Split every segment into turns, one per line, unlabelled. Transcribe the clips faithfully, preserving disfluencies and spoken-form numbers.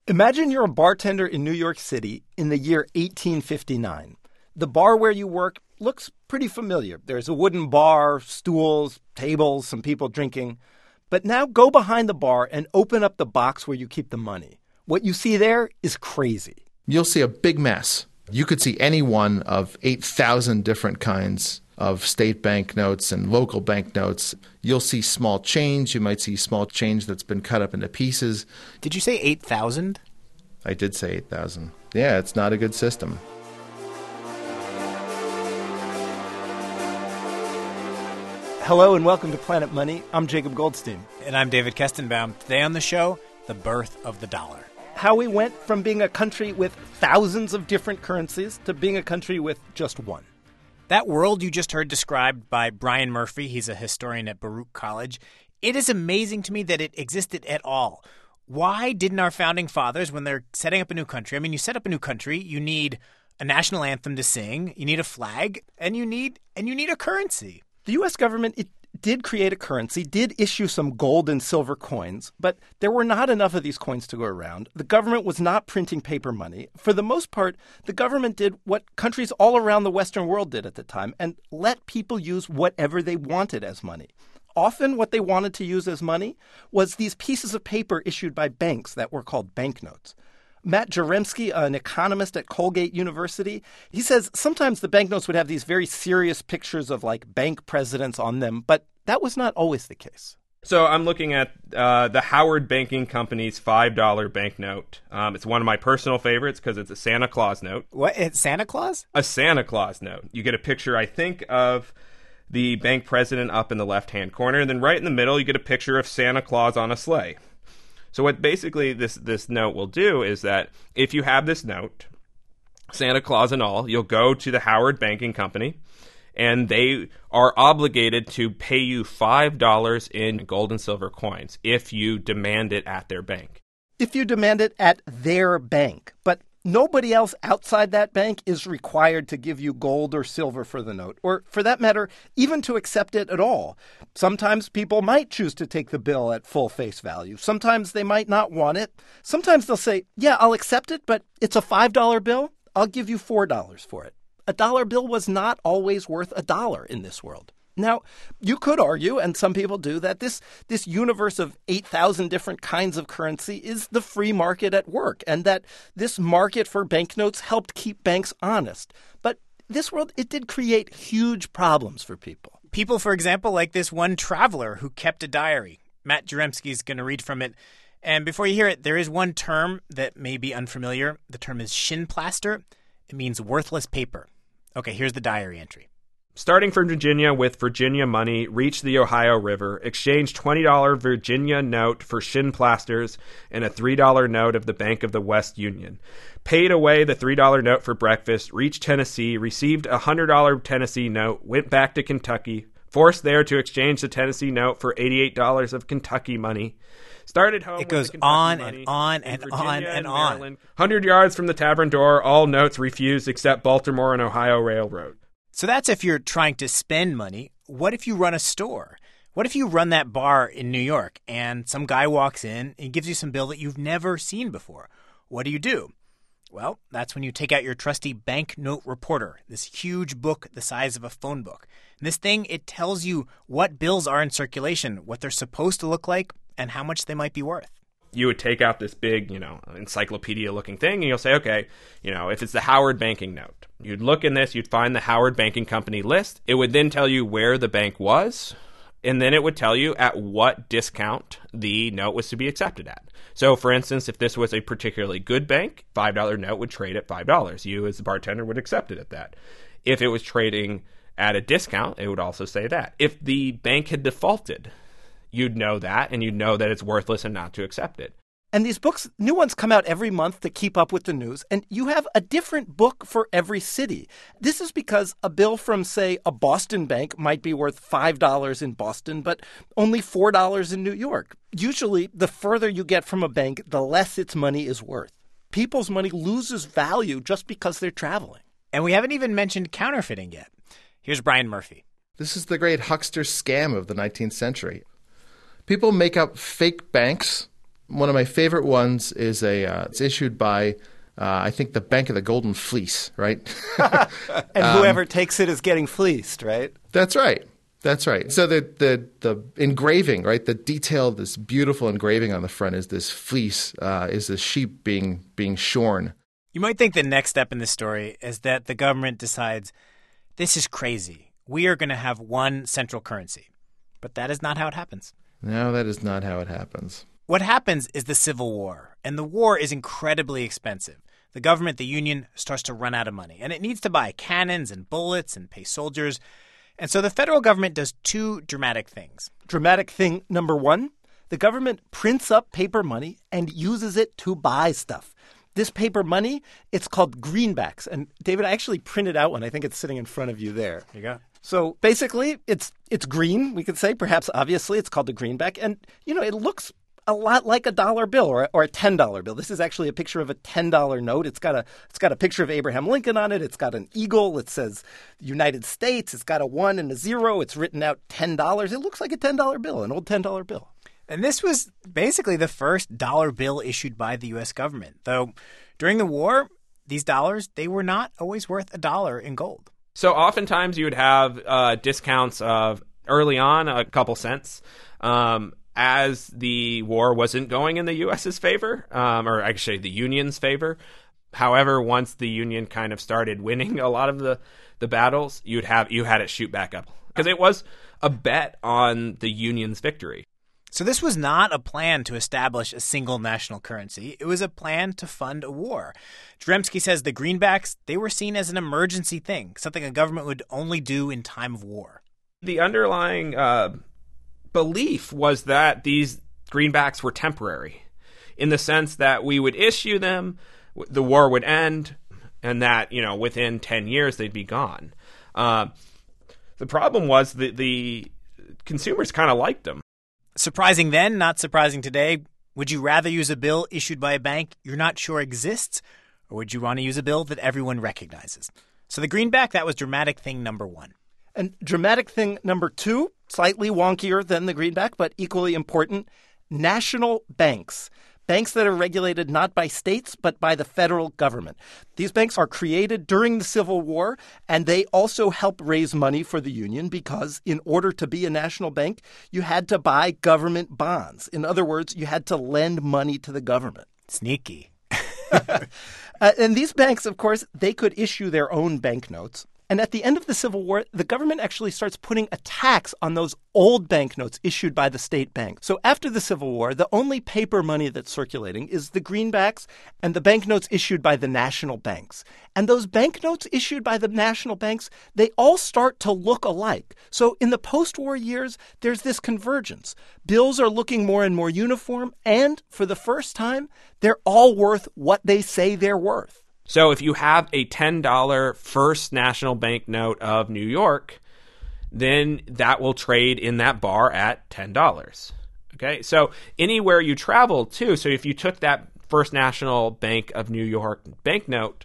Imagine you're a bartender in New York City in the year eighteen fifty-nine. The bar where you work looks pretty familiar. There's a wooden bar, stools, tables, some people drinking. But now go behind the bar and open up the box where you keep the money. What you see there is crazy.
You'll see a big mess. You could see any one of eight thousand different kinds of state banknotes and local banknotes. You'll see small change. You might see small change that's been cut up into pieces.
Did you say eight thousand?
I did say eight thousand. Yeah, it's not a good system.
Hello and welcome to Planet Money. I'm Jacob Goldstein.
And I'm David Kestenbaum. Today on the show, the birth of the dollar.
How we went from being a country with thousands of different currencies to being a country with just one.
That world you just heard described by Brian Murphy, he's a historian at Baruch College, it is amazing to me that it existed at all. Why didn't our founding fathers, when they're setting up a new country, I mean, you set up a new country, you need a national anthem to sing, you need a flag, and you need and you need a currency.
The U S government, it did create a currency, did issue some gold and silver coins, but there were not enough of these coins to go around. The government was not printing paper money. For the most part, the government did what countries all around the Western world did at the time and let people use whatever they wanted as money. Often what they wanted to use as money was these pieces of paper issued by banks that were called banknotes. Matt Jaremski, an economist at Colgate University, he says sometimes the banknotes would have these very serious pictures of like bank presidents on them, but that was not always the case.
So I'm looking at uh, the Howard Banking Company's five dollar banknote. Um, it's one of my personal favorites because it's a Santa Claus note.
What? It's Santa Claus?
A Santa Claus note. You get a picture, I think, of the bank president up in the left-hand corner, and then right in the middle you get a picture of Santa Claus on a sleigh. So what basically this, this note will do is that if you have this note, Santa Claus and all, you'll go to the Howard Banking Company, and they are obligated to pay you five dollars in gold and silver coins if you demand it at their bank.
If you demand it at their bank, but nobody else outside that bank is required to give you gold or silver for the note, or for that matter, even to accept it at all. Sometimes people might choose to take the bill at full face value. Sometimes they might not want it. Sometimes they'll say, yeah, I'll accept it, but it's a five dollar bill. I'll give you four dollars for it. A dollar bill was not always worth a dollar in this world. Now, you could argue, and some people do, that this this universe of eight thousand different kinds of currency is the free market at work, and that this market for banknotes helped keep banks honest. But this world, it did create huge problems for people.
People, for example, like this one traveler who kept a diary. Matt Jaremski is going to read from it. And before you hear it, there is one term that may be unfamiliar. The term is shinplaster. It means worthless paper. Okay, here's the diary entry.
Starting from Virginia with Virginia money, reached the Ohio River, exchanged twenty dollar Virginia note for shinplasters and a three dollar note of the Bank of the West Union. Paid away the three dollar note for breakfast, reached Tennessee, received a one hundred dollar Tennessee note, went back to Kentucky, forced there to exchange the Tennessee note for eighty-eight dollars of Kentucky money. Started home
It goes
with the
on
money
and on and
Virginia
on and on.
Maryland. one hundred yards from the tavern door, all notes refused except Baltimore and Ohio Railroad.
So that's if you're trying to spend money. What if you run a store? What if you run that bar in New York and some guy walks in and gives you some bill that you've never seen before? What do you do? Well, that's when you take out your trusty banknote reporter, this huge book the size of a phone book. And this thing, it tells you what bills are in circulation, what they're supposed to look like, and how much they might be worth.
You would take out this big, you know, encyclopedia-looking thing, and you'll say, okay, you know, if it's the Howard Banking note, you'd look in this, you'd find the Howard Banking Company list. It would then tell you where the bank was, and then it would tell you at what discount the note was to be accepted at. So, for instance, if this was a particularly good bank, five dollar note would trade at five dollars. You, as the bartender, would accept it at that. If it was trading at a discount, it would also say that. If the bank had defaulted, you'd know that, and you'd know that it's worthless and not to accept it.
And these books, new ones come out every month to keep up with the news, and you have a different book for every city. This is because a bill from, say, a Boston bank might be worth five dollars in Boston, but only four dollars in New York. Usually, the further you get from a bank, the less its money is worth. People's money loses value just because they're traveling.
And we haven't even mentioned counterfeiting yet. Here's Brian Murphy.
This is the great huckster scam of the nineteenth century. People make up fake banks One of my favorite ones is a uh, it's issued by uh, I think the Bank of the Golden Fleece, right?
And whoever um, takes it is getting fleeced, right?
That's right. That's right. So the the the engraving, right? The detail, this beautiful engraving on the front is this fleece, uh, is this sheep being being shorn.
You might think the next step in this story is that the government decides, this is crazy. We are going to have one central currency. But that is not how it happens.
No, that is not how it happens.
What happens is the Civil War, and the war is incredibly expensive. The government, the Union, starts to run out of money, and it needs to buy cannons and bullets and pay soldiers. And so the federal government does two dramatic things.
Dramatic thing number one, the government prints up paper money and uses it to buy stuff. This paper money, it's called greenbacks. And David, I actually printed out one. I think it's sitting in front of you there.
Here you go.
So basically, it's it's green, we could say. Perhaps obviously, it's called a greenback. And, you know, it looks a lot like a dollar bill or a, or a ten dollar bill. This is actually a picture of a ten dollar note. It's got a it's got a picture of Abraham Lincoln on it. It's got an eagle. It says United States. It's got a one and a zero. It's written out ten dollars. It looks like a ten dollar bill, an old ten dollar bill.
And this was basically the first dollar bill issued by the U S government. Though during the war, these dollars, they were not always worth a dollar in gold.
So oftentimes you would have uh, discounts of early on a couple cents um, as the war wasn't going in the U S's favor, um, or actually the Union's favor. However, once the Union kind of started winning a lot of the, the battles, you'd have you had it shoot back up because it was a bet on the Union's victory.
So this was not a plan to establish a single national currency. It was a plan to fund a war. Jaremski says the greenbacks, they were seen as an emergency thing, something a government would only do in time of war.
The underlying uh, belief was that these greenbacks were temporary in the sense that we would issue them, the war would end, and that, you know, within ten years they'd be gone. Uh, the problem was that the consumers kind of liked them.
Surprising then, not surprising today. Would you rather use a bill issued by a bank you're not sure exists, or would you want to use a bill that everyone recognizes? So the greenback, that was dramatic thing number one.
And dramatic thing number two, slightly wonkier than the greenback, but equally important, national banks. Banks that are regulated not by states, but by the federal government. These banks are created during the Civil War, and they also help raise money for the Union because in order to be a national bank, you had to buy government bonds. In other words, you had to lend money to the government.
Sneaky.
uh, and these banks, of course, they could issue their own banknotes. And at the end of the Civil War, the government actually starts putting a tax on those old banknotes issued by the state bank. So after the Civil War, the only paper money that's circulating is the greenbacks and the banknotes issued by the national banks. And those banknotes issued by the national banks, they all start to look alike. So in the post-war years, there's this convergence. Bills are looking more and more uniform, and for the first time, they're all worth what they say they're worth.
So if you have a ten dollar First National Bank note of New York, then that will trade in that bar at ten dollars. Okay, so anywhere you travel to, so if you took that First National Bank of New York banknote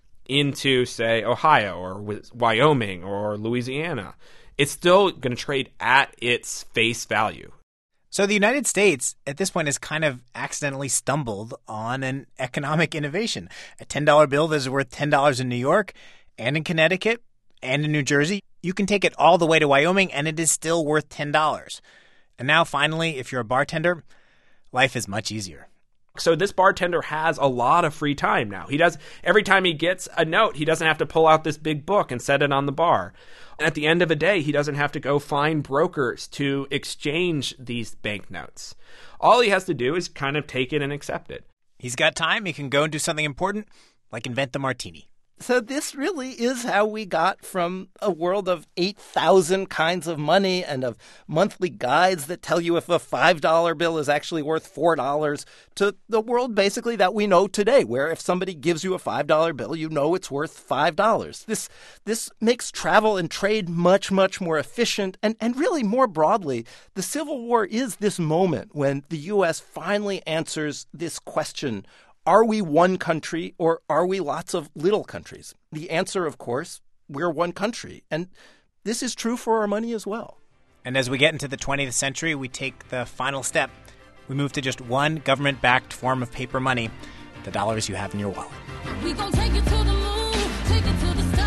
into, say, Ohio or Wyoming or Louisiana, it's still going to trade at its face value.
So the United States, at this point, has kind of accidentally stumbled on an economic innovation. A ten dollar bill that is worth ten dollars in New York and in Connecticut and in New Jersey. You can take it all the way to Wyoming, and it is still worth ten dollars. And now, finally, if you're a bartender, life is much easier.
So this bartender has a lot of free time now. He does every time he gets a note, he doesn't have to pull out this big book and set it on the bar. And at the end of a day, he doesn't have to go find brokers to exchange these banknotes. All he has to do is kind of take it and accept it.
He's got time. He can go and do something important, like invent the martini.
So this really is how we got from a world of eight thousand kinds of money and of monthly guides that tell you if a five dollar bill is actually worth four dollars to the world basically that we know today, where if somebody gives you a five dollar bill, you know it's worth five dollars. This this makes travel and trade much, much more efficient. And, and really more broadly, the Civil War is this moment when the U S finally answers this question: are we one country or are we lots of little countries? The answer, of course, we're one country. And this is true for our money as well.
And as we get into the twentieth century, we take the final step. We move to just one government-backed form of paper money, the dollars you have in your wallet.
We gon' take it to the moon, take it to the stars.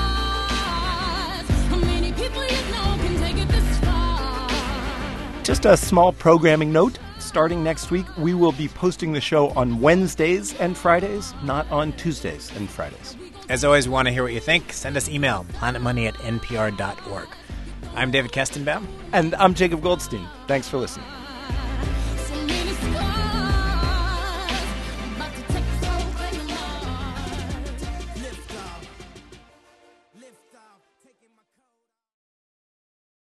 How many people you know can take it this far?
Just a small programming note. Starting next week, we will be posting the show on Wednesdays and Fridays, not on Tuesdays and Fridays.
As always, we want to hear what you think. Send us email, planetmoney at n p r dot org. I'm David Kestenbaum.
And I'm Jacob Goldstein. Thanks for listening.